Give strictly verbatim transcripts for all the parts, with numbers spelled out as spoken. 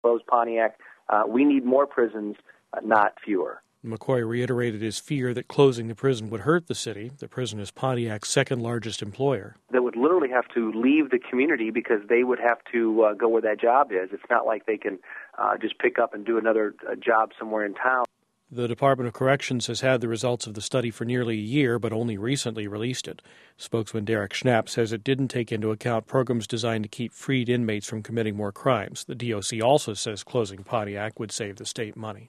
close Pontiac. Uh, we need more prisons, uh, not fewer. McCoy reiterated his fear that closing the prison would hurt the city. The prison is Pontiac's second largest employer. They would literally have to leave the community because they would have to uh, go where that job is. It's not like they can uh, just pick up and do another uh, job somewhere in town. The Department of Corrections has had the results of the study for nearly a year, but only recently released it. Spokesman Derek Schnapp says it didn't take into account programs designed to keep freed inmates from committing more crimes. The D O C also says closing Pontiac would save the state money.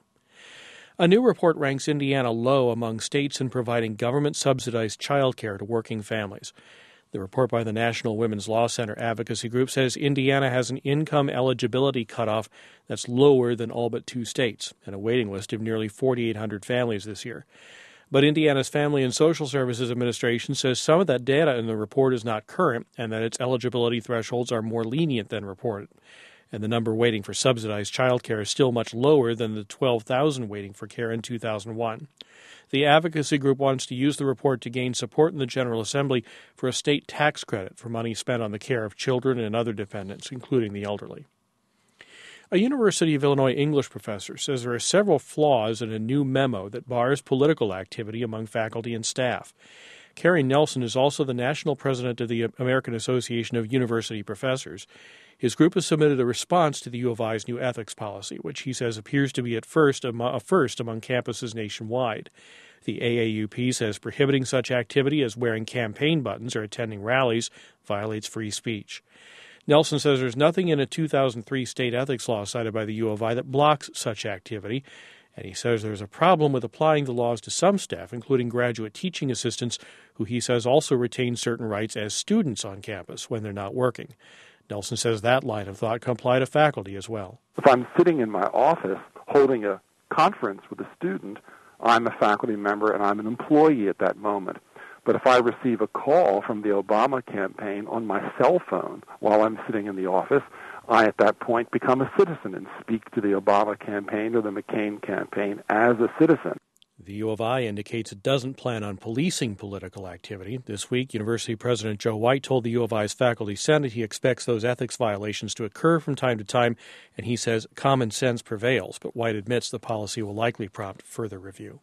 A new report ranks Indiana low among states in providing government-subsidized child care to working families. The report by the National Women's Law Center Advocacy Group says Indiana has an income eligibility cutoff that's lower than all but two states, and a waiting list of nearly forty-eight hundred families this year. But Indiana's Family and Social Services Administration says some of that data in the report is not current and that its eligibility thresholds are more lenient than reported. And the number waiting for subsidized child care is still much lower than the twelve thousand waiting for care in two thousand one. The advocacy group wants to use the report to gain support in the General Assembly for a state tax credit for money spent on the care of children and other dependents, including the elderly. A University of Illinois English professor says there are several flaws in a new memo that bars political activity among faculty and staff. Carrie Nelson is also the national president of the American Association of University Professors. His group has submitted a response to the U of I's new ethics policy, which he says appears to be at first a first among campuses nationwide. The A A U P says prohibiting such activity as wearing campaign buttons or attending rallies violates free speech. Nelson says there's nothing in a two thousand three state ethics law cited by the U of I that blocks such activity, and he says there's a problem with applying the laws to some staff, including graduate teaching assistants, who he says also retain certain rights as students on campus when they're not working. Nelson says that line of thought can apply to faculty as well. If I'm sitting in my office holding a conference with a student, I'm a faculty member and I'm an employee at that moment. But if I receive a call from the Obama campaign on my cell phone while I'm sitting in the office, I at that point become a citizen and speak to the Obama campaign or the McCain campaign as a citizen. The U of I indicates it doesn't plan on policing political activity. This week, University President Joe White told the U of I's Faculty Senate he expects those ethics violations to occur from time to time, and he says common sense prevails, but White admits the policy will likely prompt further review.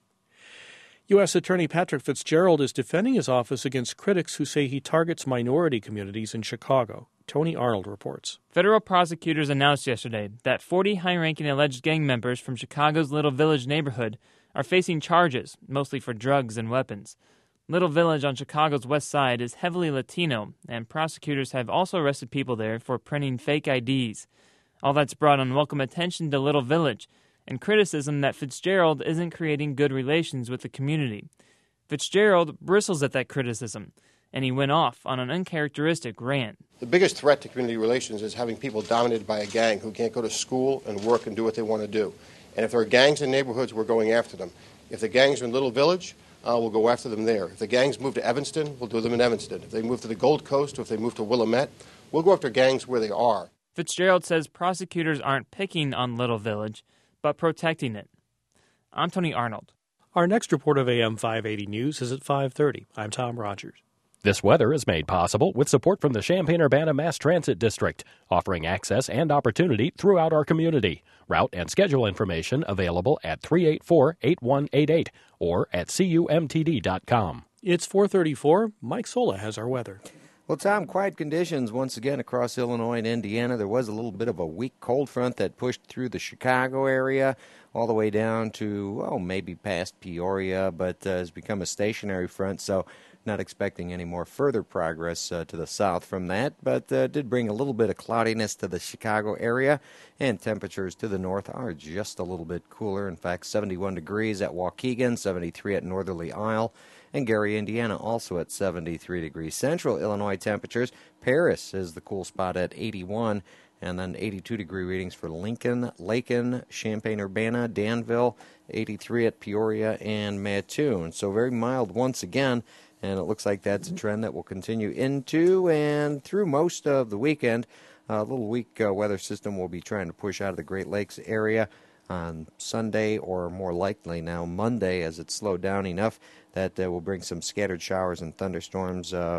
U S. Attorney Patrick Fitzgerald is defending his office against critics who say he targets minority communities in Chicago. Tony Arnold reports. Federal prosecutors announced yesterday that forty high-ranking alleged gang members from Chicago's Little Village neighborhood are facing charges, mostly for drugs and weapons. Little Village on Chicago's west side is heavily Latino, and prosecutors have also arrested people there for printing fake I Ds. All that's brought unwelcome attention to Little Village, and criticism that Fitzgerald isn't creating good relations with the community. Fitzgerald bristles at that criticism, and he went off on an uncharacteristic rant. The biggest threat to community relations is having people dominated by a gang who can't go to school and work and do what they want to do. And if there are gangs in neighborhoods, we're going after them. If the gangs are in Little Village, uh, we'll go after them there. If the gangs move to Evanston, we'll do them in Evanston. If they move to the Gold Coast or if they move to Willamette, we'll go after gangs where they are. Fitzgerald says prosecutors aren't picking on Little Village, but protecting it. I'm Tony Arnold. Our next report of A M five eighty News is at five thirty. I'm Tom Rogers. This weather is made possible with support from the Champaign-Urbana Mass Transit District, offering access and opportunity throughout our community. Route and schedule information available at three eight four, eight one eight eight or at C U M T D dot com. It's four thirty-four. Mike Sola has our weather. Well, Tom, quiet conditions once again across Illinois and Indiana. There was a little bit of a weak cold front that pushed through the Chicago area all the way down to, oh, maybe past Peoria, but uh, has become a stationary front, so not expecting any more further progress uh, to the south from that, but uh, did bring a little bit of cloudiness to the Chicago area, and temperatures to the north are just a little bit cooler. In fact, seventy-one degrees at Waukegan, seventy-three at Northerly Isle, and Gary, Indiana, also at seventy-three degrees. Central Illinois temperatures, Paris is the cool spot at eighty-one, and then eighty-two degree readings for Lincoln, Lakin, Champaign-Urbana, Danville, eighty-three at Peoria and Mattoon. So very mild once again, and it looks like that's a trend that will continue into and through most of the weekend. A little weak uh, weather system will be trying to push out of the Great Lakes area on Sunday, or more likely now Monday, as it's slowed down enough that uh, will bring some scattered showers and thunderstorms uh,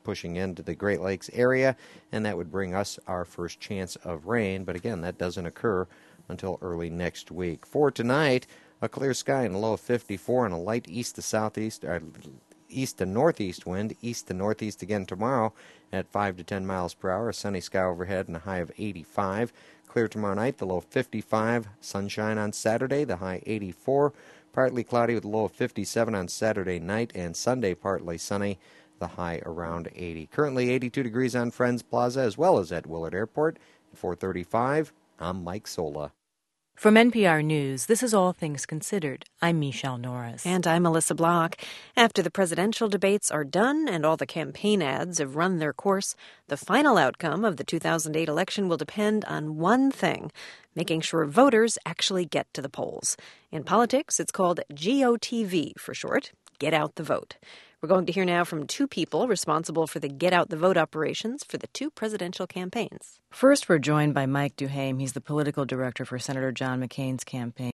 pushing into the Great Lakes area, and that would bring us our first chance of rain. But again, that doesn't occur until early next week. For tonight, a clear sky and a low of fifty-four and a light east to southeast, or east to northeast wind, east to northeast again tomorrow at five to ten miles per hour, a sunny sky overhead and a high of eighty-five. Clear tomorrow night, the low fifty-five, sunshine on Saturday, the high eighty-four. Partly cloudy with a low of fifty-seven on Saturday night, and Sunday partly sunny, the high around eighty. Currently eighty-two degrees on Friends Plaza as well as at Willard Airport. At four thirty-five, I'm Mike Sola. From N P R News, this is All Things Considered. I'm Michelle Norris. And I'm Melissa Block. After the presidential debates are done and all the campaign ads have run their course, the final outcome of the two thousand eight election will depend on one thing: making sure voters actually get to the polls. In politics, it's called G O T V for short, Get Out the Vote. We're going to hear now from two people responsible for the Get Out the Vote operations for the two presidential campaigns. First, we're joined by Mike Duhaime. He's the political director for Senator John McCain's campaign.